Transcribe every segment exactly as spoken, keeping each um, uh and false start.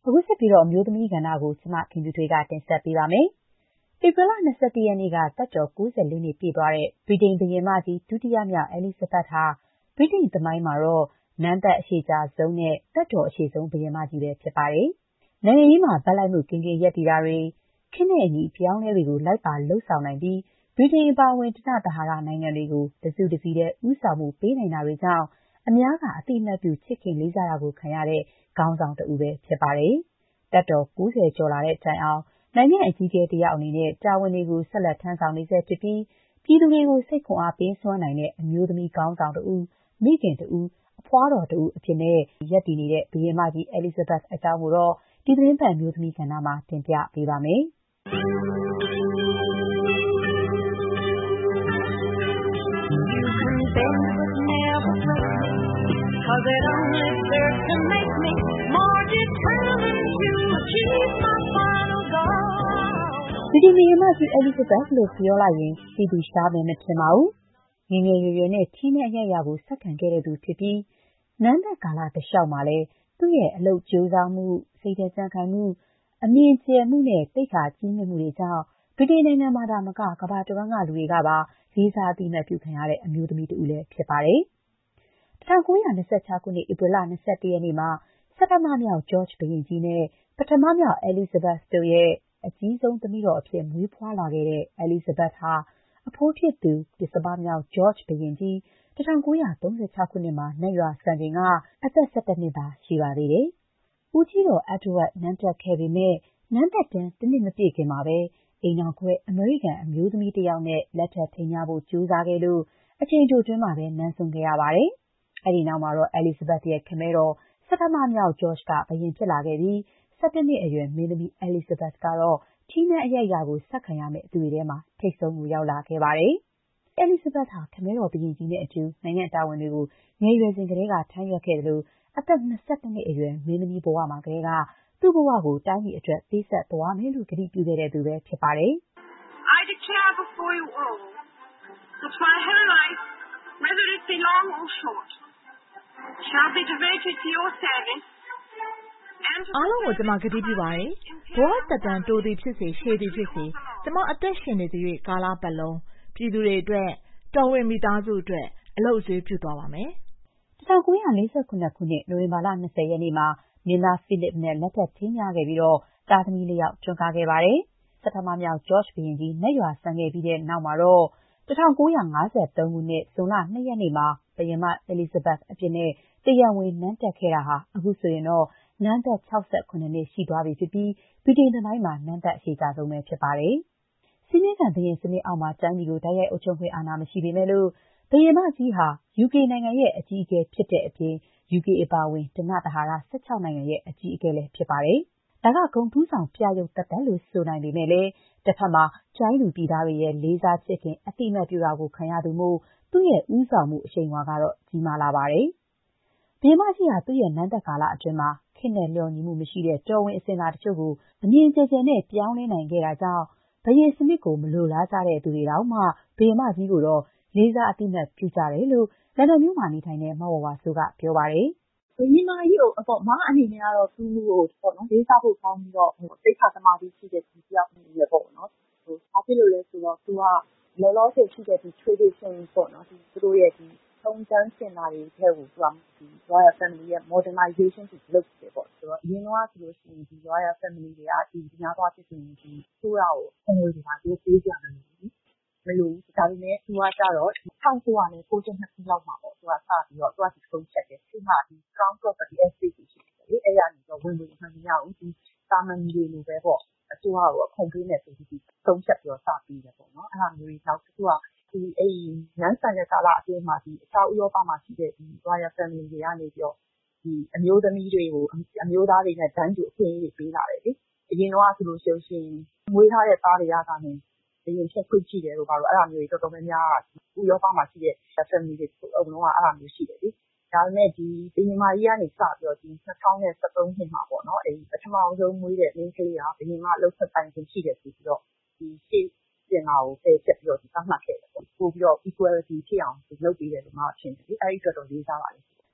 အခုဆက်ပြီးတော့အမျိုးသမီးကဏ္ဍကိုကျမခင်ဗျူထွေးကတင်ဆက်ပေးပါမယ်။ဧပြီလ၂၁ရက်နေ့ကသက်တော်၉၄နှစ်ပြည့်သွားတဲ့ဗြိတိန်ဘုရင်မကြီးဒုတိယမြောက်အဲလိဇဘက်ဟာဗြိတိန်သမိုင်းမှာတော့နန်းသက်အရှည်ကြာဆုံးနဲ့သက်တော်အရှည်ဆုံးဘုရင်မကြီးပဲဖြစ်ပါတယ်။နိုင်ငံရေးမှာဘက်လိုက်မှုကင်းကင်းရပ်တည်တာတွေခေတ်နဲ့အညီအပြောင်းအလဲတွေကိုလိုက်ပါလှုပ်ဆောင်နိုင်ပြီးဗြိတိန်အပါအဝင်တနသဟာရနိုင်ငံတွေကိုတစုတစည်းတည်းဦးဆောင်မှုပေးနိုင်တာတွေကြောင့်အများကအသိအမှတ်ပြုချစ်ခင်လေးစားတာကိုခံရတဲ့ခေါင်းဆောင်တဦးပဲဖြစ်ပါတယ်။သက်တော်၉၀ကျော်လာတဲ့တိုင်အောင်နိုင်ငံအကြီးအကဲတယောက်အနေနဲ့တာဝန်တွေကိုဆက်လက်ထမ်းဆောင်နေဆဲဖြစ်ပြီးပြည်သူတွေကိုစိတ်ခွန်အားပေးစွမ်းနိုင်တဲ့အမျိုးသမီးခေါင်းဆောင်တဦးမိခင်တဦးအဖွားတော်တဦးအဖြစ်နဲ့ရပ်တည်နေတဲ့ဘုရင်မကြီးအဲလိဇဘက်အကြောင်းကိုတော့ဒီသတင်းပတ်အမျိုးသမီးကဏ္ဍမှာတင်ပြပေးပါမယ်။ဗြိတိန်ဘုရင်မကြီးအဲလိဇဘက်လို့ပြောလိုက်ရင်သိသူရှားမယ်မထင်ပါဘူး။ငယ်ငယ်ရွယ်ရွယ်နဲ့ထီးနန်းအရိုက်အရာကိုဆက်ခံခဲ့တဲ့သူဖြစ်ပြီးနန်းသက်ကာလတလျှောက်မှာလည်းသူ့ရဲ့အလုပ်ကြိုးစားမှုစိတ်ဓာတ်ကြံ့ခိုင်မှုအမြင်ကျယ်မှုနဲ့သိက္ခာကြီးမြတ်မှုတွေကြောင့်ဗြိတိန်နိုင်ငံမှာသာမကကမ္ဘာတဝန်းကလူတွေကပါလေးစားအသိအမှတ်ပြုခံရတဲ့အမျိုးသမီးတဦးလည်းဖြစ်ပါတယ်။၁၉၂၆ခုနှစ်ဧပြီလ၂၁ရက်နေ့မှာဆဌမမြောက် George ဘုရင်ကြီးနဲ့ပထမမြောက်အဲလိဇဘက်တို့ရဲ့အကြီးဆုံးသမီးတော်အဖြစ်မွေးဖွားလာခဲ့တဲ့အဲလိဇဘက်ဟာအဖိုးဖြစ်သူပဉ္စမမြောက် George ဘုရင်ကြီး၁၉၃၆ခုနှစ်မှာနတ်ရွာစံချိန်ကအသက်၁၁နှစ်သာရှိပါသေးတယ်။ဦးကြီးတော် Edward နန်းတက်ခဲ့ပေမဲ့နန်းသက်တမ်းတစ်နှစ်မပြည့်ခင်မှာပဲအိမ်ထောင်ခွဲအမေရိကန်အမျိုးသမီးတစ်ယောက်နဲ့လက်ထပ်ထိမ်းမြားဖို့ကြိုးစားခဲ့လို့အချိန်တိုတွင်းမှာပဲနန်းစွန့်ခဲ့ရပါတယ်။အဲဒီနောက်မှာတော့အဲလိဇဘက်ရဲ့ခမည်းတော်ဆဌမမြောက် George ကဘုရင်ဖြစ်လာခဲ့ပြီး၁၁နှစ်အရွယ်မင်းသမီးအဲလိဇဘက်ကတော့ထီးနန်းအရိုက်အရာကိုဆက်ခံရမယ့်သူတွေထဲမှာထိပ်ဆုံးကိုရောက်လာခဲ့ပါတယ်။အဲလိဇဘက်ဟာခမည်းတော်ဘုရင်ကြီးနဲ့အတူနိုင်ငံတာဝန်တွေကိုငယ်ရွယ်စဉ်ကတည်းကထမ်းရွက်ခဲ့တယ်လို့အသက်၂၁နှစ်အရွယ်မင်းသမီးဘဝမှာကတည်းကသူ့ဘဝကိုတိုင်းပြည်အတွက်ပေးဆက်သွားမယ်လို့ကတိပြုခဲ့တဲ့သူပဲဖြစ်ပါတယ်။ I declare before you all that my whole life, whether it be long or short, shall be devoted to your service and to အားလုံးကိုကျွန်မကတိပြုပါတယ်။ဘဝသက်တမ်းတိုးသည်ဖြစ်စေရှည်သည်ဖြစ်စေကျွန်မအသက်ရှင်နေသရွေ့ကာလပတ်လုံးပြည်သူတွေအတွက်တော်ဝင်မိသားစုအတွက်အလုပ်အကျွေးပြုသွားပါမယ်။၁၉၄၇ခုနှစ်နိုဝင်ဘာလ၂၀ရက်နေ့မှာမင်းသားဖိလစ်နဲ့လက်ထပ်ထိမ်းမြားခဲ့ပြီးတော့သားသမီးလေးယောက်ထွန်းကားခဲ့ပါတယ်။ဆဌမမြောက် George ဘုရင်ကြီးနတ်ရွာစံခဲ့ပြီးတဲ့နောက်မှာတော့၁၉၅၃ခုနှစ်ဇွန်လ၂ရက်နေ့မှာဘုရင်မအဲလိဇဘက်အဖြစ်နဲ့တရားဝင်နန်းတက်ခဲ့တာဟာအခုဆိုရင်တော့နန်းသက်၆၇နှစ်ရှိသွားပြီဖြစ်ပြီးဗြိတိန်သမိုင်းမှာနန်းသက်အရှည်ကြာဆုံးပဲဖြစ်ပါတယ်။စည်းမျဉ်းခံဘုရင်စနစ်အောက်မှာတိုင်းပြည်ကိုတိုက်ရိုက်အုပ်ချုပ်ခွင့်အာဏာမရှိပေမဲ့လို့ဘုရင်မကြီးဟာ ယူကေ နိုင်ငံရဲ့အကြီးအကဲဖြစ်တဲ့အပြင် ယူကေ အပါအဝင်ဓနသဟာရ၁၆နိုင်ငံရဲ့အကြီးအကဲလည်းဖြစ်ပါတယ်။ဒါကဂုဏ်ထူးဆောင်ပြယုဂ်သက်သက်လို့ဆိုနိုင်ပေမဲ့လည်းတစ်ဖက်မှာတိုင်းသူပြည်သားတွေရဲ့လေးစားချစ်ခင်အသိအမှတ်ပြုတာကိုခံရသူမို့သူ့ရဲ့ဦးဆောင်မှုအရှိန်အဝါကတော့ကြီးမားလာပါတယ်။ဘုရင်မကြီးဟာသူ့ရဲ့နန်းသက်ကာလအတွင်းမှာခေတ်နဲ့လျော်ညီမှုမရှိတဲ့တော်ဝင်အစဉ်အလာတချို့ကိုအမြင်ကျယ်ကျယ်နဲ့ပြောင်းလဲနိုင်ခဲ့တာကြောင့်ဘုရင်စနစ်ကိုမလိုလားကြတဲ့သူတွေတောင်မှဘုရင်မကြီးကိုတော့လေးစားအသိအမှတ်ပြုကြတယ်လို့လန်ဒန်မြို့မှာနေထိုင်တဲ့မဝဝစိုးကပြောပါတယ်။ဘုရင်မကြီးကိုအပေါ်မအနေနဲ့ကတော့သူ့ကိုပေါ့နော်လေးစားဖို့ကောင်းပြီးတော့သိက္ခာသမာဓိရှိတဲ့သူတစ်ယောက်အနေနဲ့ပေါ့နော်။ဟိုဘာဖြစ်လို့လဲဆိုတော့သူကလောလောဆယ်ရှိတဲ့ဒီ tradition ပေါ့နော်ဒီသူတို့ရဲ့ဒီထုံးတမ်းစင်လာတွေထဲကိုသူကဒီ royal family ရဲ့ modernization ကိုလုပ်တယ်ပေါ့ဆိုတော့အရင်ကဆိုလို့ရှိရင်ဒီ royal family တွေကဒီများသွားဖြစ်နေဒီဆိုးရကိုအငွေတွေပါသူပေးကြတယ်မလို့ဒါပေမဲ့သူကကြတော့၁၉၉၂ခုလောက်မှာပေါ့သူကစပြီးတော့သူကဒီဆုံးချက်တယ်သူကဒီ crown property estate ရှိတယ်လေအဲ့ရနေတော့ဝင်ဝင်မှန်မရဘူးဒီတာမန်ကြီးတွေလိုပဲပေါ့အစိုးရကိုအခွန်ပေးနေဆိုပြီးဆုံးချက်ပြီးတော့စပြီးတယ်ပေါ့နော်အဲ့ဒါမျိုးကြီးနောက်သူကဒီအဲ့နန်းဆန်တဲ့ကာလအတွင်းမှာဒီအခြားဥရောပမှာရှိတဲ့ဒီ royal family တွေကနေပြီးတော့ဒီအမျိုးသမီးတွေကိုအမျိုးသားတွေနဲ့တန်းတူအခွင့်အရေးပေးလာတယ်လေအရင်တော့ဆိုလို့ရှိရင်မွေးထားတဲ့သားတွေကကနေဘယ်ရင်ချက်ခွင့်ကြည့်တယ်လို့ပါတော့အဲ့ဒါမျိုးတွေတော်တော်များများဥရောပမှာရှိတဲ့ family တွေအုံလုံးကအဲ့ဒါမျိုးရှိတယ်လေဒါပေမဲ့ဒီဘုရင်မကြီးကနေစပြီးတော့ဒီ၂၀၁၃နှစ်မှာပေါ့နော်အဲ့ပထမဆုံးမွေးတဲ့မိန်းကလေးကဘုရင်မလှုပ်ဆက်ပိုင်ခြင်းရှိတယ်ဆိုပြီးတော့ဒီရှေ့ပြင်လာကိုပယ်ချက်ပြီးတော့ဒီသတ်မှတ်ခဲ့တယ်ပေါ့ပို့ပြီးတော့ equality ဖြစ်အောင်လုပ်ပေးတယ်လို့မှထင်တယ်လေအဲ့ဒီအတွက်တော့လေးစားပါလိမ့်ဘ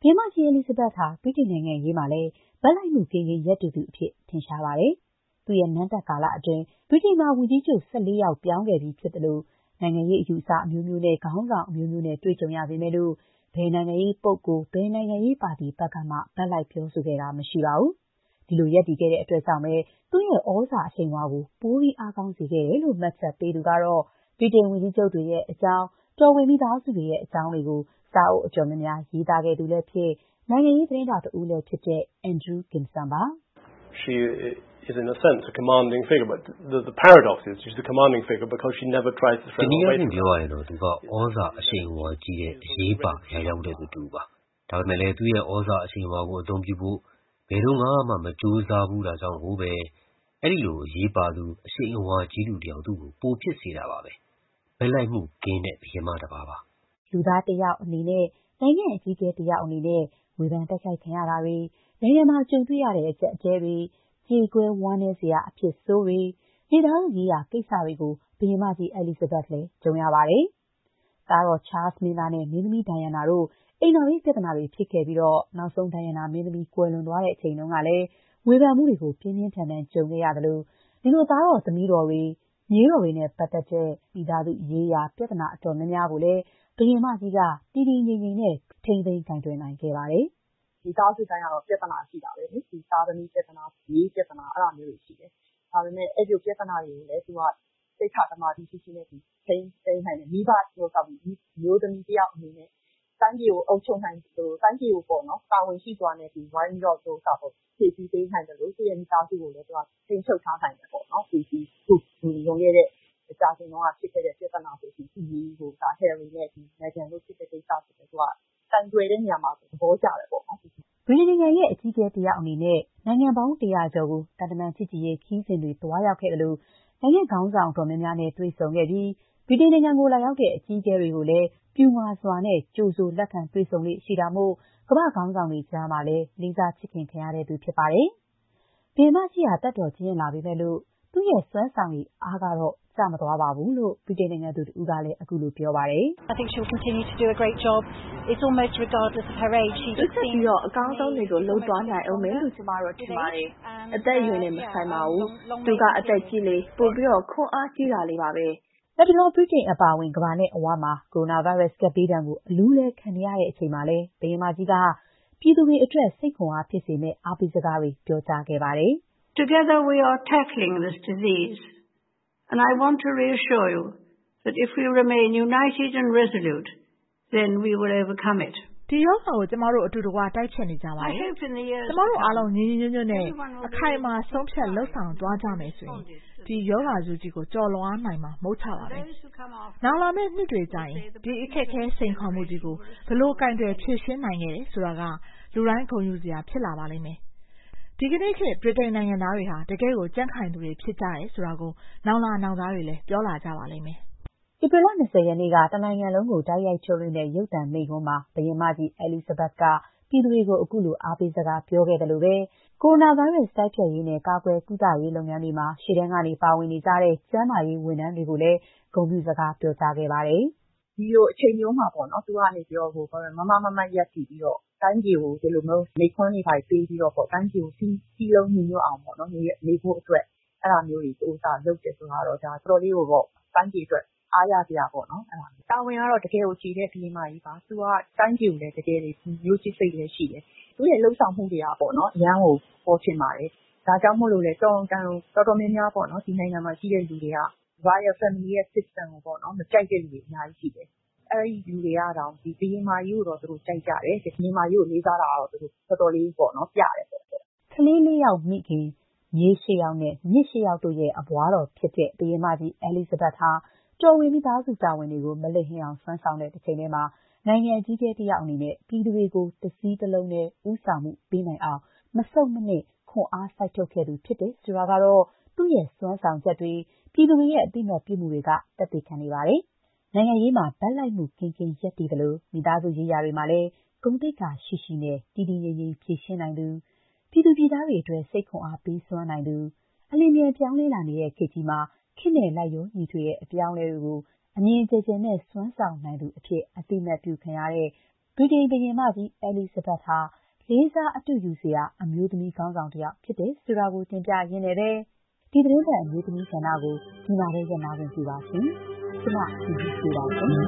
ဘုရင်မကြီး Elizabeth ဟာဗြိတိန်နိုင်ငံရေးမှာလည်းဘက်လိုက်မှုကင်းကင်းရပ်တည်သူအဖြစ်ထင်ရှားပါတယ်။သူ့ရဲ့နန်းသက်ကာလအတွင်းဗြိတိန်မှာဝန်ကြီးချုပ်၁၄ယောက်ပြောင်းခဲ့ပြီးဖြစ်သလိုနိုင်ငံရေးအယူအဆအမျိုးမျိုးနဲ့ခေါင်းဆောင်အမျိုးမျိုးနဲ့တွေ့ကြုံရပေမဲ့လို့ဘယ်နိုင်ငံရေးပုဂ္ဂိုလ်ဘယ်နိုင်ငံရေးပါတီဘက်ကမှဘက်လိုက်ပြောဆိုခဲ့တာမရှိပါဘူး။ဒီလိုရပ်တည်ခဲ့တဲ့အတွက်ကြောင့်ပဲသူ့ရဲ့ဩဇာအရှိန်အဝါကိုပိုပြီးအားကောင်းစေခဲ့တယ်လို့မှတ်ချက်ပေးသူကတော့ဗြိတိန်ဝန်ကြီးချုပ်တွေရဲ့အကြောင်းတော်ဝင်မိသားစုတွေရဲ့အကြောင်းတွေကိုစာအုပ်အတော်များများရေးသားခဲ့သူလည်းဖြစ်နိုင်ငံရေးသတင်းတောက်တဦးလည်းဖြစ်တဲ့ Andrew Gimson ပါ။ She is in a sense a commanding figure, but the, the paradox is she's a commanding figure because she never tries to threaten away from it. ပြောရရင်တော့သူကဩဇာအရှိန်အဝါကြီးတဲ့အရေးပါရရောက်တဲ့သူတူပါ။ဒါပေမဲ့လည်းသူ့ရဲ့ဩဇာအရှိန်အဝါကိုအသုံးပြုဖို့ဘယ်တော့မှမကြိုးစားဘူးတာကြောင့်ကိုပဲအဲ့ဒီလိုအရေးပါသူအရှိန်အဝါကြီးသူတယောက်သူ့ကိုပိုဖြစ်စေတာပါပဲ။ဘယ်လိုက်မှုကင်းတဲ့ဘုရင်မတစ်ပါးပါ။လူသားတစ်ယောက်အနေနဲ့နိုင်ငံအကြီးအကဲတစ်ယောက်အနေနဲ့ဝေဖန်တိုက်ခိုက်ခံရတာတွေနိုင်ငံမှာကြုံတွေ့ရတဲ့အကျပ်အတည်းတွေကြေကွဲဝမ်းနည်းစရာအဖြစ်ဆိုးတွေမိသားစုရေးရာကိစ္စတွေကိုဘုရင်မကြီး Elizabeth လည်းကြုံရပါတယ်။သားတော် Charles မင်းသားနဲ့မင်းသမီး Diana တို့အိမ်တော်ရေးပြဿနာတွေဖြစ်ခဲ့ပြီးတော့နောက်ဆုံး Diana မင်းသမီးကွယ်လွန်သွားတဲ့အချိန်တုန်းကလည်းဝေဖန်မှုတွေကိုပြင်းပြင်းထန်ထန်ကြုံခဲ့ရသလိုဒီလိုသားတော်သမီးတော်တွေမြေးတော်တွေနဲ့ပတ်သက်တဲ့မိသားစုရေးရာပြဿနာအတော်များများကိုလည်းဘုရင်မကြီးကတည်တည်ငြိမ်ငြိမ်နဲ့ထိန်းသိမ်းကိုင်တွယ်နိုင်ခဲ့ပါတယ်။ဒီသားစုတိုင်းကတော့ပြဿနာရှိတာပဲလေ။ဒီသားသမီးပြဿနာရေးပြဿနာအဲ့လိုမျိုးတွေရှိတယ်။ဒါပေမဲ့အဲ့ဒီပြဿနာတွေကိုလည်းသူကစိတ်ခါတမာတိရှိရှိနဲ့ဒီထိန်းသိမ်းနိုင်တယ်မိဘပြောတော့ပြီးမျိုးသမီးတယောက်အနေနဲ့တိုင်းပြည်ကိုအုပ်ချုပ်နိုင်လို့တိုင်းပြည်ကိုပေါ့နော်တာဝန်ရှိသွားနေပြီးဝိုင်းပြီးတော့သူကပေါ့ဖြည့်ဆည်းပေးနိုင်တယ်လို့သူရဲ့မိသားစုကိုလည်းသူကထိန်းချုပ်ထားနိုင်တယ်ပေါ့နော်ဒီဒီခုရုံခဲ့တဲ့အကြခင်တော့ဖြစ်ခဲ့တဲ့ပြဿနာဆိုပြီးဒီကိုဒါ Harry နဲ့ဒီ Meghan တို့ဖြစ်တဲ့ကိစ္စဆိုတော့သူကတိုင်တွယ်တဲ့နေရာမှာသဘောကျတယ်ပေါ့နော်ဗြိတိန်နိုင်ငံရဲ့အကြီးအကဲတစ်ယောက်အနေနဲ့နိုင်ငံပေါင်းတရာကျော်ကိုတန်တမန်ချစ်ကြည်ရေးခီးစဉ်တွေသွားရောက်ခဲ့တယ်လို့နိုင်ငံခေါင်းဆောင်တော်များများနဲ့တွေ့ဆုံခဲ့ပြီးဗြိတိန်နိုင်ငံကိုလာရောက်တဲ့အကြီးအကဲတွေကိုလည်းပြူမာစွာနဲ့ကြိုဆိုလက်ခံတွေ့ဆုံလေးရှိတာမို့ကမ္ဘာခေါင်းဆောင်တွေကြားမှာလည်းလေးစားချစ်ခင်ခံရတဲ့သူဖြစ်ပါတယ်။ဘုရင်မကြီးဟာတက်တော်ကြီးရင်လာပေမဲ့လို့သူ့ရဲ့စွမ်းဆောင်ရည်အားကတော့ကျမသွားပါဘူးလို့ဗြိတိန်နိုင်ငံသူတဦးကလည်းအခုလိုပြောပါတယ်။ I think she will continue to do a great job. It's almost regardless of her age. She just seems ပြီးတော့အကောင်းဆုံးတွေကိုလုပ်သွားနိုင်အောင်မယ်လို့ကျမတို့ထင်ပါတယ်။အသက်အရွယ်နဲ့မဆိုင်ပါဘူး။သူကအသက်ကြီးလေပိုပြီးတော့ခွန်အားကြီးတာလေးပါပဲ။လက်တလောဗြိတိန်အပါအဝင်ကမ္ဘာနဲ့အဝါမှာကိုရိုနာဗိုင်းရပ်စ်ကပ်ဘေးဒဏ်ကိုအလူးလဲခံနေရတဲ့အချိန်မှာလဲဘုရင်မကြီးကပြည်သူတွေအတွက်စိတ်ခွန်အားဖြစ်စေမယ့်အားပေးစကားတွေပြောကြားခဲ့ပါတယ်။ Together we are tackling this disease and I want to reassure you that if we remain united and resolute then we will overcome it. ဒီရောဂါကိုကျမတို့အတူတကွတိုက်ဖျက်နေကြပါမယ်။ကျမတို့အားလုံးညီညီညွတ်ညွတ်နဲ့အခိုင်အမာဆုံးဖြတ်လှုပ်ဆောင်သွားကြမယ်ဆိုရင်ဒီရောဂါစုကြီးကိုကျော်လွှားနိုင်မှာမဟုတ်ချပါဘူး။နောက်လာမယ့်နှစ်တွေကျရင်ဒီအခက်အခဲစိန်ခေါ်မှုကြီးကိုဘယ်လိုကင်တွယ်ဖြေရှင်းနိုင်ခဲ့တယ်ဆိုတာကလူတိုင်းဂုဏ်ယူစရာဖြစ်လာပါလိမ့်မယ်။ဒီကနေ့ခေတ်ဗြိတိန်နိုင်ငံသားတွေဟာတကယ်ကိုကြံ့ခိုင်သူတွေဖြစ်ကြတယ်ဆိုတာကိုနောင်လာနောင်သားတွေလည်းပြောလာကြပါလိမ့်မယ်။ဧပြီလ၂၀ရက်နေ့ကတနိုင်ငံလုံးကိုတိုက်ရိုက်ထုတ်လွှင့်တဲ့ရုပ်သံမိန့်ခွန်းမှာဘုရင်မကြီး Elizabeth ကပြည်သူတွေကိုအခုလိုအားပေးစကားပြောခဲ့တယ်လို့ပဲကိုရိုနာဗိုင်းရပ်စ်တိုက်ဖျက်ရေးနဲ့ကာကွယ်ကုသရေးလုပ်ငန်းတွေမှာရှေ့တန်းကနေပါဝင်နေကြတဲ့ကျန်းမာရေးဝန်ထမ်းတွေကိုလည်းဂုဏ်ပြုစကားပြောကြားခဲ့ပါတယ်။ဒီလိုအချိန်မျိုးမှာပေါ့နော်သူကနေပြီးတော့ဟိုမမမမရက်တည်ပြီးတော့တိုင်းပြည်ကိုဒီလိုမျိုးမိခွန်းတွေပါပေးပြီးတော့ပေါ့တိုင်းပြည်ကိုစီးစီးလုံးညီညွတ်အောင်ပေါ့နော်နေနေဖို့အတွက်အဲ့လိုမျိုးတွေစူးစမ်းလုပ်တယ်ဆိုတာတော့ဒါတော်တော်လေးကိုပေါ့တိုင်းပြည်အတွက်အားရစရာပေါ့နော်အဲ့ဒါတာဝန်ကတော့တကယ်ကိုကြည်တဲ့ဘုရင်မကြီးပါသူကတိုင်းပြည်ကိုလည်းတကယ်လေးမျိုးချစ်စိတ်လည်းရှိတယ်သူရဲ့လှုပ်ဆောင်မှုတွေကပေါ့နော်အရန်ကိုပေါ်ချင်ပါတယ်ဒါကြောင့်မို့လို့လေတော်တော်တော်တော်များများပေါ့နော်ဒီနိုင်ငံမှာရှိတဲ့လူတွေက Royal Family ရဲ့ system ကိုပေါ့နော်မကြိုက်တဲ့လူတွေအများကြီးရှိတယ်အဲ့ဒီလူတွေကတော့ဒီဘုရင်မကြီးကိုတော့သူတို့ကြိုက်ကြတယ်ဘုရင်မကြီးကိုလေးစားတာတော့သူတို့တော်တော်လေးပေါ့နော်ပြတယ်ပေါ့ကလေးလေးယောက်မိခင်မြေးရှစ်ယောက်နဲ့မြစ်ရှစ်ယောက်တို့ရဲ့အဘွားတော်ဖြစ်တဲ့ဘုရင်မကြီး Elizabeth ဟာတော်ဝင်မိသားစုတာဝန်တွေကိုမလိမ့်ဟင်းအောင်ဆွမ်းဆောင်တဲ့တစ်ချိန်တည်းမှာနိုင်ငံအကြီးအကဲတစ်ယောက်အနေနဲ့ပြည်သူတွေကိုတစည်းတစ်လုံးနဲ့ဦးဆောင်မှုပေးနိုင်အောင်မဆုတ်မနစ်ခွန်အားစိုက်ထုတ်ခဲ့သူဖြစ်တယ်ဆိုတာကတော့သူ့ရဲ့စွမ်းဆောင်ချက်တွေပြည်သူတွေရဲ့အသိအမှတ်ပြုမှုတွေကသက်သေခံနေပါတယ်။နိုင်ငံရေးမှာဗက်လိုက်မှုကင်းကင်းရပ်တည်သလိုမိသားစုရေးရာတွေမှာလည်းဂုဏ်သိက္ခာရှိရှိနဲ့တည်တည်ငြိမ်ငြိမ်ဖြေရှင်းနိုင်သူပြည်သူပြည်သားတွေအတွက်စိတ်ခွန်အားပေးစွမ်းနိုင်သူအလင်းမြန်ပြောင်းလဲလာနေတဲ့ခေတ်ကြီးမှာခေတ်နဲ့လိုက်လျောညီထွေတဲ့အပြောင်းအလဲတွေကိုအမြင်ကျယ်ကျယ်နဲ့စွမ်းဆောင်နိုင်သူအဖြစ်အသိအမှတ်ပြုခံရတဲ့ဗြိတိန်ဘုရင်မကြီး Elizabeth ဟာလေးစားအတုယူစရာအမျိုးသမီးခေါင်းဆောင်တစ်ယောက်ဖြစ်တယ်ဆိုတာကိုတင်ပြရင်းနဲ့ပဲဒီသီတင်းပတ်အမျိုးသမီးကဏ္ဍကိုဒီမှာပဲရပ်နားခွင့်ပြုပါရှင်။ကျမဒီလိုပြောပါရှင်။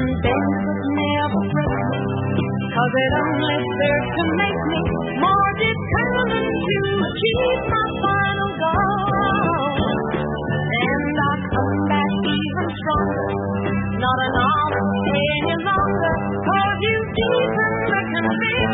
Cause it only serves to make me more determined to achieve my final goal. And I come back even stronger, not an novice any longer, cause you deepen the conviction.